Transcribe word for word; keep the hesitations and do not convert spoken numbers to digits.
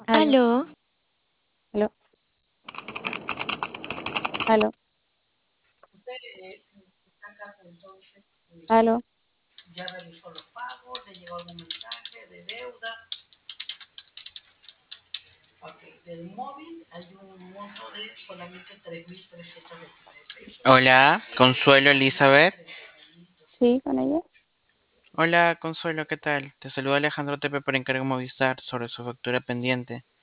Aló, Aló, aló, aló, aló. Hola, Consuelo Elizabeth. Sí, con ella. Hola, Consuelo, ¿qué tal? Te saluda Alejandro Tepe por encargo Movistar sobre su factura pendiente.